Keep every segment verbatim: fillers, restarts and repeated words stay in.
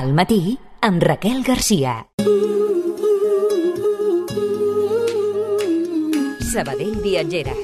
Al matí, amb Raquel Garcia. Sabadell Viatgera.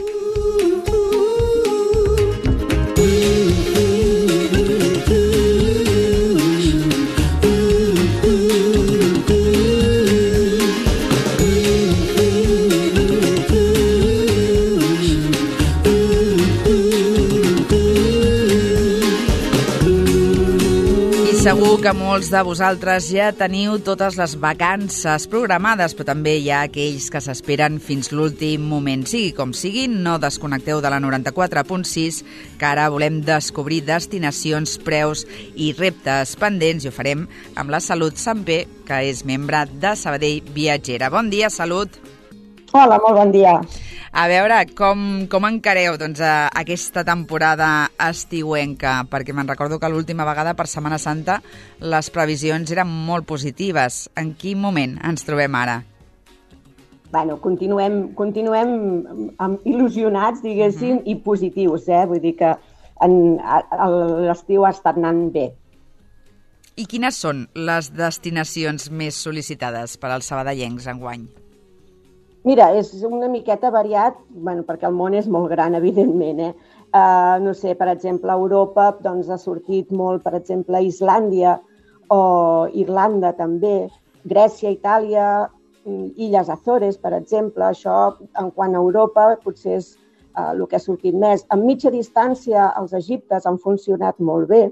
Segur que molts de vosaltres ja teniu totes les vacances programades, però també hi ha aquells que s'esperen fins l'últim moment. Sigui com sigui, no desconnecteu de la noranta-quatre punt sis, que ara volem descobrir destinacions, preus i reptes pendents, i ho farem amb la Salut Sampé, que és membre de Sabadell Viatgera. Bon dia, Salut! Hola, molt bon dia. A veure, com, com encareu doncs, a, aquesta temporada estiuenca? Perquè me'n recordo que l'última vegada per Setmana Santa les previsions eren molt positives. En quin moment ens trobem ara? Bueno, continuem, continuem amb il·lusionats, diguéssim, uh-huh. i positius, eh? Vull dir que en, l'estiu ha estat anant bé. I quines són les destinacions més sol·licitades per als sabadellencs enguany? Mira, és una miqueta variat, bueno, perquè el món és molt gran, evidentment. Eh? Uh, no sé, per exemple, a Europa doncs, ha sortit molt, per exemple, Islàndia o Irlanda també, Grècia, Itàlia, Illes Azores, per exemple. Això, en quant a Europa, potser és uh, el que ha sortit més. En mitja distància, els egiptes han funcionat molt bé.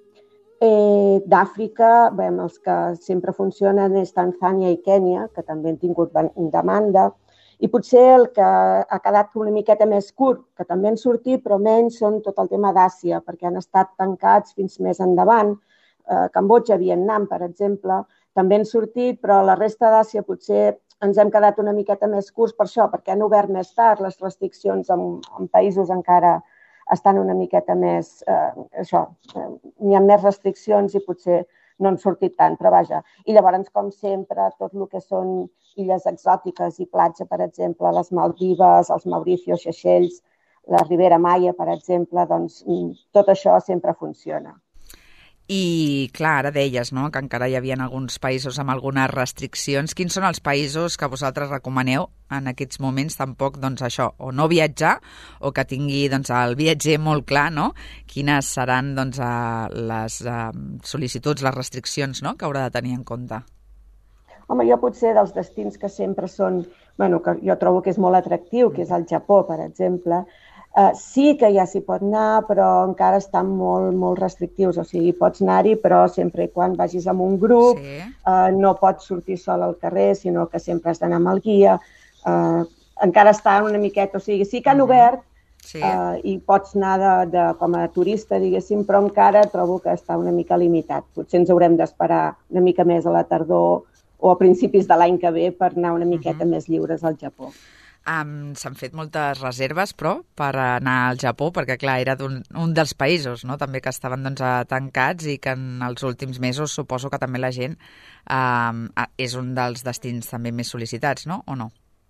Eh, D'Àfrica, bé, els que sempre funcionen és Tanzània i Kènia, que també han tingut demanda, i potser el que ha quedat una miqueta més curt, que també han sortit, però menys, són tot el tema d'Àsia, perquè han estat tancats fins més endavant. Eh, Cambodja, Vietnam, per exemple, també han sortit, però la resta d'Àsia potser ens hem quedat una miqueta més curts per això, perquè han obert més tard les restriccions en, en països encara estan una miqueta més, eh, això, eh, n'hi ha més restriccions i potser no han sortit tant, però vaja. I llavors, com sempre, tot el que són illes exòtiques i platja, per exemple, les Maldives, els Mauritius, Seychelles, la Ribera Maya, per exemple, doncs tot això sempre funciona. I, clar, ara deies, no?, que encara hi havia alguns països amb algunes restriccions. Quins són els països que vosaltres recomaneu en aquests moments? Tampoc, doncs, això, o no viatjar, o que tingui, doncs, el viatger molt clar, no?, quines seran, doncs, les sol·licituds, les restriccions, no?, que haurà de tenir en compte. Home, jo potser dels destins que sempre són, bueno, que jo trobo que és molt atractiu, que és el Japó, per exemple. Uh, sí que ja s'hi pot anar, però encara estan molt, molt restrictius. O sigui, pots anar-hi, però sempre i quan vagis amb un grup, sí. uh, no pots sortir sol al carrer, sinó que sempre has d'anar amb el guia. Uh, encara està una miqueta... O sigui, sí que han obert sí. uh, i pots anar de, de, com a turista, diguéssim, però encara trobo que està una mica limitat. Potser ens haurem d'esperar una mica més a la tardor o a principis de l'any que ve per anar una miqueta uh-huh. més lliures al Japó. Um, S'han fet moltes reserves, però, per anar al Japó, perquè, clar, era un, un dels països, no?, també que estaven doncs, tancats i que en els últims mesos suposo que també la gent um, és un dels destins també més sol·licitats, no?, o no?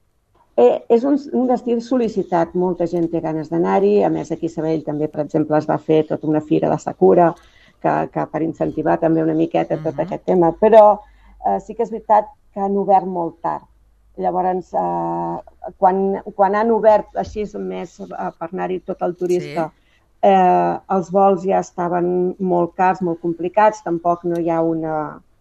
Eh, és un, un destí sol·licitat, molta gent té ganes d'anar-hi, a més aquí a Sabadell també, per exemple, es va fer tota una fira de Sakura, que, que per incentivar també una miqueta tot uh-huh. aquest tema, però eh, sí que és veritat que han obert molt tard. Llavors, eh, quan, quan han obert així més eh, per anar-hi tot el turista, sí. eh, els vols ja estaven molt cars, molt complicats, tampoc no hi ha una,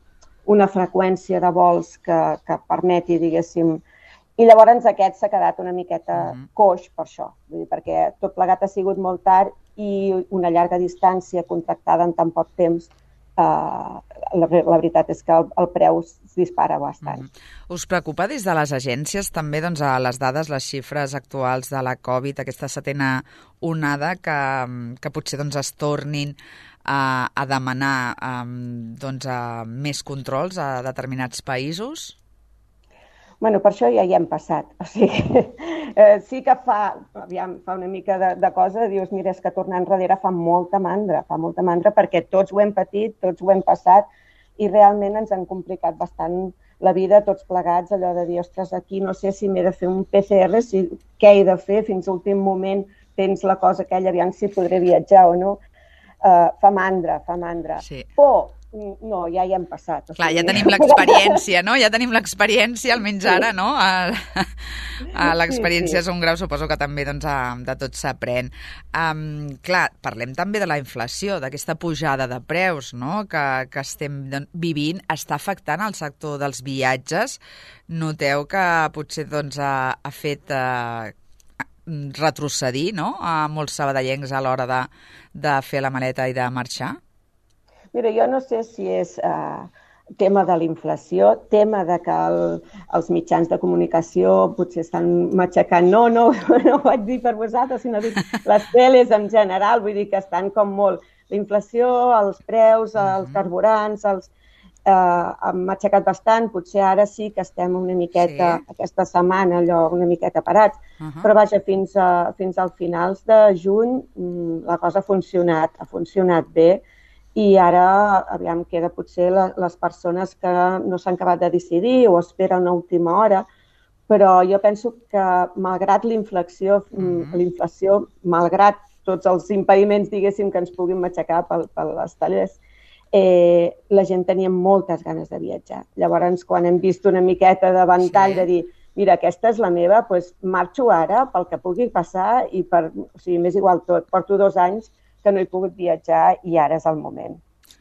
una freqüència de vols que, que permeti, diguéssim, i llavors aquest s'ha quedat una miqueta uh-huh. coix per això, vull dir, perquè tot plegat ha sigut molt tard i una llarga distància contractada en tan poc temps. Uh, la, la veritat és que el, el preu es dispara bastant. Mm-hmm. Us preocupa des de les agències també doncs, a les dades, les xifres actuals de la Covid, aquesta setena onada, que, que potser doncs, es tornin a, a demanar um, doncs, a més controls a determinats països? Bueno, per això ja hi hem passat. O sigui, eh, sí que fa, aviam, fa una mica de, de cosa, dius, mira, és que tornar enrere fa molta mandra, fa molta mandra perquè tots ho hem patit, tots ho hem passat i realment ens han complicat bastant la vida tots plegats, allò de dir, ostres, aquí no sé si m'he de fer un P C R, si, què he de fer, fins a l'últim moment tens la cosa aquella, aviam si podré viatjar o no. Uh, fa mandra, fa mandra. Sí. Por, No, ja hi hem passat. O sigui... Clar, ja tenim l'experiència, no? Ja tenim l'experiència, almenys ara, no? A, a l'experiència sí, sí. És un grau, suposo que també doncs, de tot s'aprèn. Um, clar, parlem també de la inflació, d'aquesta pujada de preus, no? que, que estem doncs, vivint, està afectant el sector dels viatges. Noteu que potser doncs, ha, ha fet eh, retrocedir, no? A molts sabadellencs a l'hora de, de fer la maleta i de marxar? Mira, jo no sé si és eh, tema de la inflació, tema de que el, els mitjans de comunicació potser estan matxacant. No, no, no ho vaig dir per vosaltres, sinó dic les teles en general, vull dir que estan com molt. La inflació, els preus, els carburants, els, eh, han matxacat bastant. Potser ara sí que estem una miqueta, sí. aquesta setmana, allò una miqueta parats. Uh -huh. Però vaja, fins, a, fins al finals de juny la cosa ha funcionat, ha funcionat bé. I ara, aviam, queda potser la, les persones que no s'han acabat de decidir o esperen a última hora, però jo penso que, malgrat l'inflació, mm-hmm. l'inflació, malgrat tots els impediments, diguéssim, que ens puguin matxacar per, per les talers, eh, la gent tenia moltes ganes de viatjar. Llavors, quan hem vist una miqueta de ventall sí. de dir mira, aquesta és la meva, doncs marxo ara pel que pugui passar i per, o sigui, m'és igual tot. Porto dos anys que no he pogut viatjar i ara és el moment.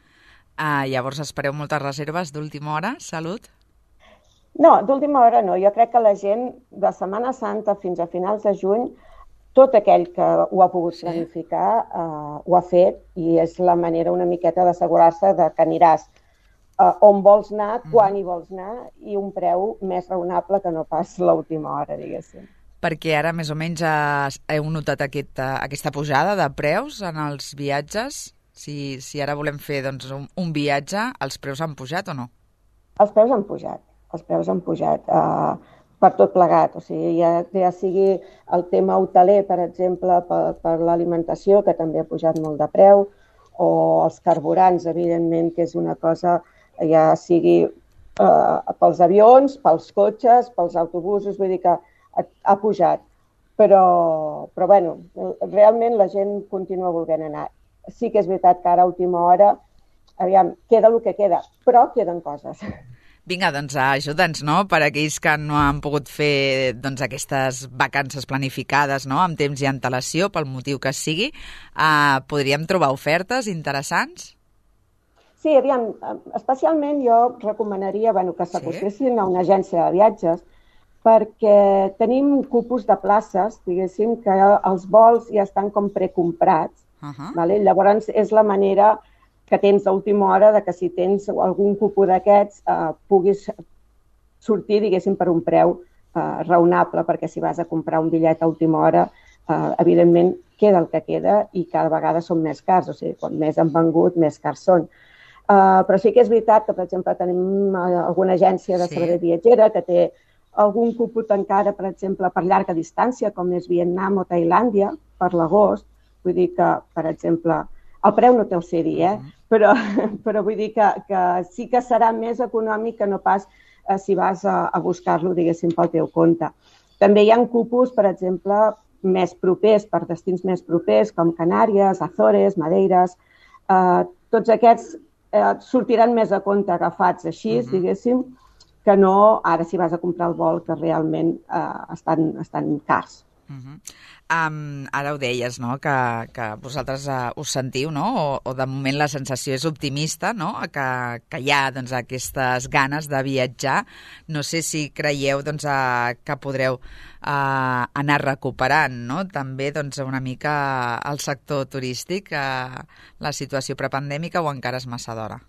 Ah, llavors espereu moltes reserves d'última hora? Salut? No, d'última hora no. Jo crec que la gent de Setmana Santa fins a finals de juny, tot aquell que ho ha pogut sí. planificar eh, ho ha fet i és la manera una miqueta d'assegurar-se de que aniràs eh, on vols anar, mm. quan hi vols anar i un preu més raonable que no pas l'última hora, diguéssim. Perquè ara més o menys heu notat aquesta, aquesta pujada de preus en els viatges? Si, si ara volem fer doncs, un, un viatge, els preus han pujat o no? Els preus han pujat, els preus han pujat uh, per tot plegat. O sigui, ja, ja sigui el tema hoteler, per exemple, per, per l'alimentació, que també ha pujat molt de preu, o els carburants, evidentment, que és una cosa, ja sigui uh, pels avions, pels cotxes, pels autobusos, vull dir que ha pujat, però, però bueno, realment la gent continua volent anar. Sí que és veritat que ara a última hora, aviam, queda el que queda, però queden coses. Vinga, doncs ajuda'ns, no?, per aquells que no han pogut fer doncs, aquestes vacances planificades, no?, amb temps i antelació, pel motiu que sigui. Uh, podríem trobar ofertes interessants? Sí, aviam, especialment jo recomanaria bueno, que s'acostessin sí? a una agència de viatges, perquè tenim cupos de places, diguéssim, que els vols ja estan com precomprats. Uh-huh. Vale? Llavors, és la manera que tens a última hora de que si tens algun cupo d'aquests eh, puguis sortir, diguéssim, per un preu eh, raonable, perquè si vas a comprar un bitllet a última hora, eh, evidentment, queda el que queda i cada vegada són més cars. O sigui, quan més han vengut, més cars són. Uh, però sí que és veritat que, per exemple, tenim alguna agència de Sabadell sí. viatgera que té algun cupo encara, per exemple, per llarga distància, com és Vietnam o Tailàndia, per l'agost. Vull dir que, per exemple, el preu no té el sé dir, eh? Uh-huh. però, però vull dir que, que sí que serà més econòmic que no pas eh, si vas a, a buscar-lo, diguéssim, pel teu compte. També hi ha cupos, per exemple, més propers, per destins més propers, com Canàries, Azores, Madeires. Eh, tots aquests eh, sortiran més a compte agafats així, uh-huh. diguéssim, que no ara si vas a comprar el vol, que realment eh, estan, estan cars. Uh-huh. Um, ara ho deies, no?, que, que vosaltres uh, us sentiu, no?, o, o de moment la sensació és optimista, no?, que, que hi ha doncs, aquestes ganes de viatjar. No sé si creieu doncs, uh, que podreu uh, anar recuperant, no?, també doncs, una mica el sector turístic, uh, la situació prepandèmica, o encara és massa d'hora?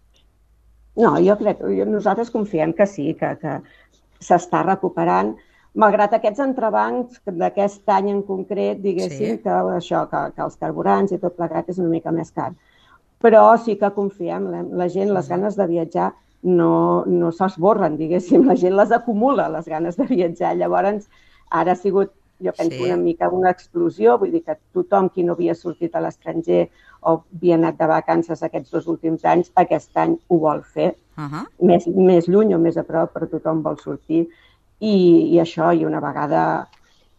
No, jo crec, nosaltres confiem que sí, que, que s'està recuperant, malgrat aquests entrebancs d'aquest any en concret, diguéssim, sí. que, això, que, que els carburants i tot plegat és una mica més car. Però sí que confiem, la, la gent, les ganes de viatjar no, no s'esborren, diguéssim, la gent les acumula, les ganes de viatjar. Llavors, ara ha sigut, jo penso, sí. una mica una explosió, vull dir que tothom qui no havia sortit a l'estranger o havia anat de vacances aquests dos últims anys, aquest any ho vol fer. Uh-huh. més, més lluny o més a prop, però tothom vol sortir. I, i això, i una vegada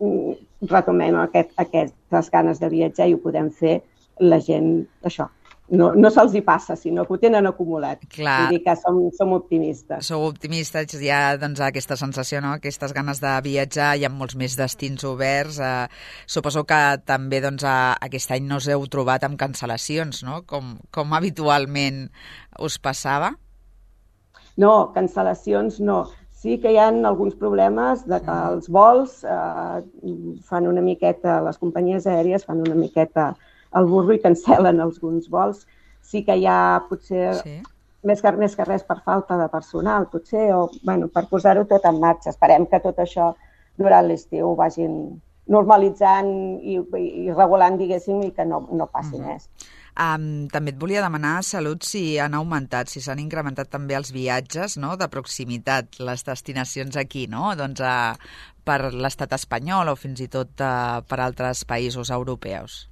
retomem aquest, aquestes ganes de viatjar i ho podem fer, la gent, això, no, no se'ls hi passa, sinó que ho tenen acumulat. Clar. Vull dir que som, som optimistes. Sou optimistes, hi ha doncs, aquesta sensació, no? Aquestes ganes de viatjar, hi ha molts més destins oberts. Eh, suposo que també doncs, a, aquest any no us heu trobat amb cancel·lacions, no? Com, com habitualment us passava? No, cancel·lacions no. Sí que hi ha alguns problemes de que els vols eh, fan una miqueta, les companyies aèries fan una miqueta el burro i cancel·len alguns vols. Sí que hi ha potser, sí. més, que, més que res per falta de personal, potser, o bueno, per posar-ho tot en marxa. Esperem que tot això durant l'estiu vagin normalitzant i, i regulant, diguéssim, i que no, no passi mm-hmm. més. Um, també et volia demanar, Salut, si han augmentat, si s'han incrementat també els viatges, no?, de proximitat, les destinacions aquí, no?, doncs a, per l'estat espanyol o fins i tot a, per altres països europeus.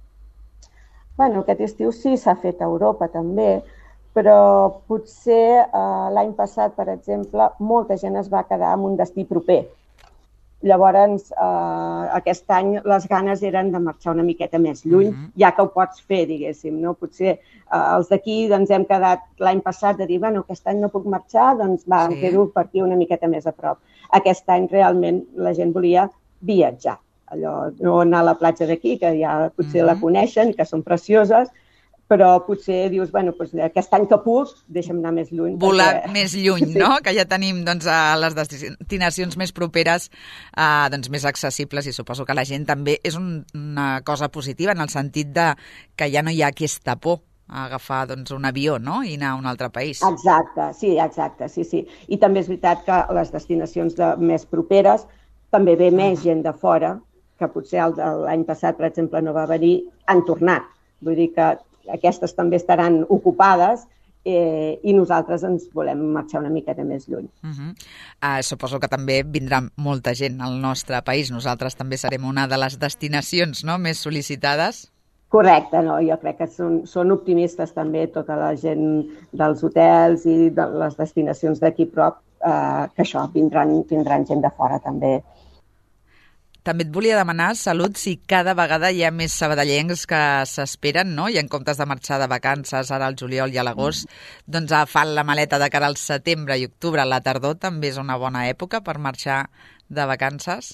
Bueno, aquest estiu sí s'ha fet a Europa també, però potser eh, l'any passat, per exemple, molta gent es va quedar en un destí proper. Llavors, eh, aquest any les ganes eren de marxar una miqueta més lluny, mm-hmm. ja que ho pots fer, diguéssim, no? Potser eh, els d'aquí doncs, hem quedat l'any passat de dir, bueno, aquest any no puc marxar, doncs va, sí. em quedo per aquí una miqueta més a prop. Aquest any realment la gent volia viatjar, allò, no anar a la platja d'aquí, que ja potser mm-hmm. la coneixen, que són precioses, però potser dius, bueno, doncs aquest any que puc, deixa'm anar més lluny. Volar perquè... més lluny, no? Sí. Que ja tenim doncs, les destinacions més properes, eh, doncs, més accessibles, i suposo que la gent també és un, una cosa positiva en el sentit de que ja no hi ha aquesta por a agafar doncs, un avió, no?, i anar a un altre país. Exacte, sí, exacte, sí, sí. I també és veritat que les destinacions de, més properes també ve uh-huh. més gent de fora, que potser l'any passat, per exemple, no va venir, han tornat. Vull dir que aquestes també estaran ocupades eh, i nosaltres ens volem marxar una miqueta més lluny. Uh-huh. uh, suposo que també vindrà molta gent al nostre país. Nosaltres també serem una de les destinacions, no?, més sol·licitades. Correcte, no? Jo crec que són, són optimistes també tota la gent dels hotels i de les destinacions d'aquí prop, eh, que això, vindran, vindran gent de fora també. També et volia demanar, Salut, si cada vegada hi ha més sabadellencs que s'esperen, no?, i en comptes de marxar de vacances ara al juliol i a l'agost, mm. doncs fan la maleta de cara al setembre i octubre. La tardor també és una bona època per marxar de vacances?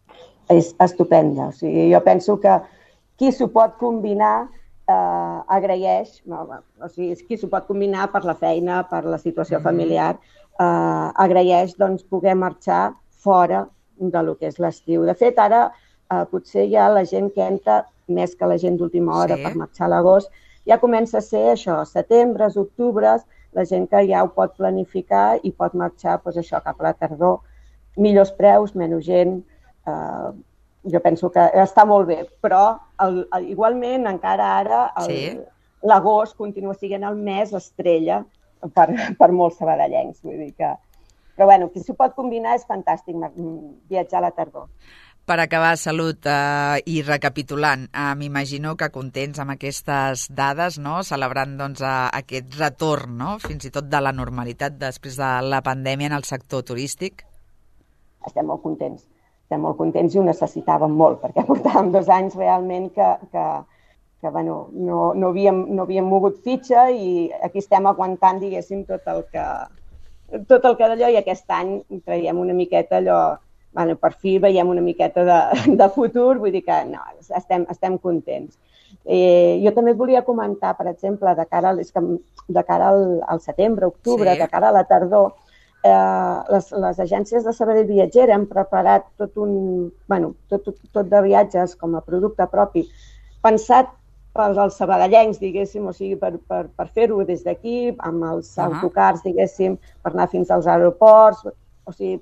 És estupenda. O sigui, jo penso que qui s'ho pot combinar eh, agraeix, no, o sigui, qui s'ho pot combinar per la feina, per la situació mm. familiar, eh, agraeix doncs, poder marxar fora de lo que és l'estiu. De fet, ara eh, potser ja la gent que entra, més que la gent d'última hora sí. per marxar a l'agost, ja comença a ser això, setembres, octubres, la gent que ja ho pot planificar i pot marxar doncs, això cap a la tardor. Millors preus, menys gent, eh, jo penso que està molt bé, però el, el, igualment encara ara el, sí. l'agost continua sent el mes estrella per, per molts sabadellencs, vull dir que però bueno, qui s'ho pot combinar és fantàstic, viatjar a la tardor. Per acabar, Salut, eh, i recapitulant, eh, m'imagino que contents amb aquestes dades, no?, celebrant doncs, a, aquest retorn, no?, fins i tot de la normalitat després de la pandèmia en el sector turístic. Estem molt contents, estem molt contents i ho necessitàvem molt, perquè portàvem dos anys realment que, que, que bueno, no, no, havíem, no havíem mogut fitxa i aquí estem aguantant, diguéssim, tot el que... tot el que d'allò, i aquest any traiem una miqueta allò, bueno, per fi veiem una miqueta de, de futur, vull dir que no, estem, estem contents. Eh, jo també et volia comentar, per exemple, de cara, al, de cara al, al setembre, octubre, sí. de cara a la tardor, eh, les, les agències de Sabadell Viatgera han preparat tot un, bueno, tot, tot, tot de viatges com a producte propi, pensat pels sabadellencs, diguéssim, o sigui, per, per, per fer-ho des d'aquí, amb els uh-huh. autocars, diguéssim, per anar fins als aeroports, o sigui,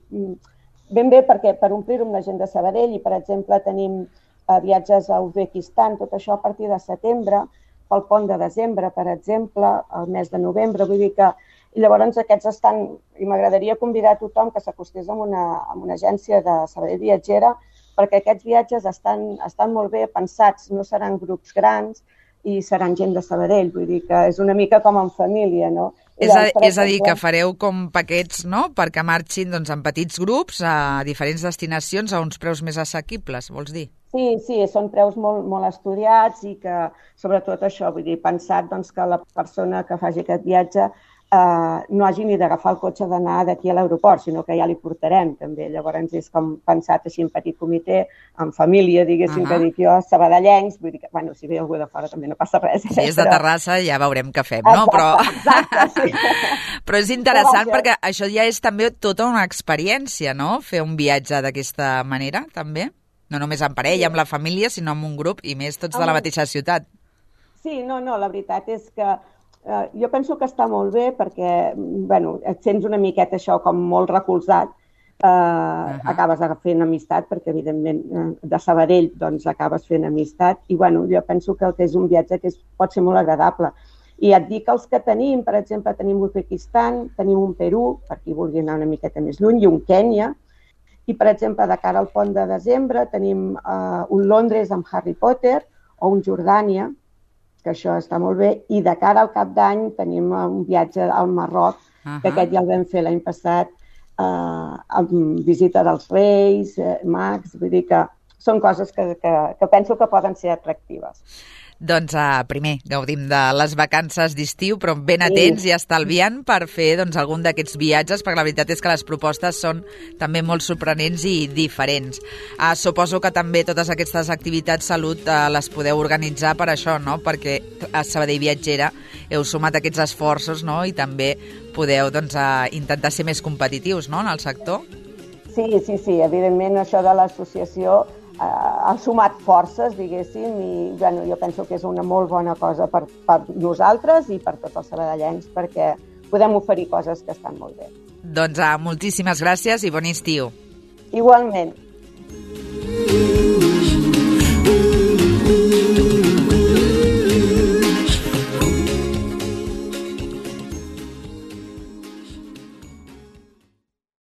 ben bé perquè per omplir-ho amb la gent de Sabadell i, per exemple, tenim eh, viatges a Uzbekistan, tot això a partir de setembre, pel pont de desembre, per exemple, el mes de novembre, vull dir que i llavors aquests estan, i m'agradaria convidar a tothom que s'acostés amb una, amb una agència de Sabadell Viatgera, perquè aquests viatges estan, estan molt bé pensats, no seran grups grans i seran gent de Sabadell, vull dir que és una mica com en família, no? És a, és a dir, que fareu com paquets, no?, perquè marxin doncs, en petits grups a diferents destinacions a uns preus més assequibles, vols dir? Sí, sí, són preus molt, molt estudiats i que, sobretot això, vull dir, pensat doncs, que la persona que faci aquest viatge eh, no hagi ni d'agafar el cotxe d'anar d'aquí a l'aeroport, sinó que ja li portarem, també. Llavors és com pensat així en petit comitè, en família, diguéssim, uh -huh. que dic jo, sabadellencs, vull dir que, bueno, si ve algú de fora també no passa res. Si és de Terrassa ja veurem què fem, no? Exacte, Però... exacte, sí. Però és interessant perquè això ja és també tota una experiència, no?, fer un viatge d'aquesta manera, també. No només en parella, amb la família, sinó amb un grup, i més tots de la mateixa ciutat. Sí, no, no, la veritat és que eh, jo penso que està molt bé perquè, bueno, et sents una miqueta això com molt recolzat, eh, uh-huh. acabes fent amistat, perquè evidentment de Sabadell doncs acabes fent amistat, i bueno, jo penso que, que és un viatge que és, pot ser molt agradable. I et dic els que tenim, per exemple, tenim Uzbekistan, tenim un Perú, per qui vulgui anar una miqueta més lluny, i un Kènia. I, per exemple, de cara al pont de desembre tenim uh, un Londres amb Harry Potter o un Jordània, que això està molt bé, i de cara al cap d'any tenim un viatge al Marroc, uh-huh. que aquest ja el vam fer l'any passat, uh, amb visita dels Reis, eh, Mags, vull dir que són coses que, que, que penso que poden ser atractives. Doncs uh, primer, gaudim de les vacances d'estiu, però ben atents sí. i estalviant per fer doncs, algun d'aquests viatges, perquè la veritat és que les propostes són també molt sorprenents i diferents. Uh, suposo que també totes aquestes activitats salut uh, les podeu organitzar per això, no?, perquè a Sabadell Viatgera heu sumat aquests esforços, no?, i també podeu doncs, uh, intentar ser més competitius, no?, en el sector. Sí, sí, sí, evidentment això de l'associació ha sumat forces, diguéssim, i bueno, jo penso que és una molt bona cosa per, per nosaltres i per tots els sabadellencs, perquè podem oferir coses que estan molt bé. Doncs uh, moltíssimes gràcies i bon estiu. Igualment.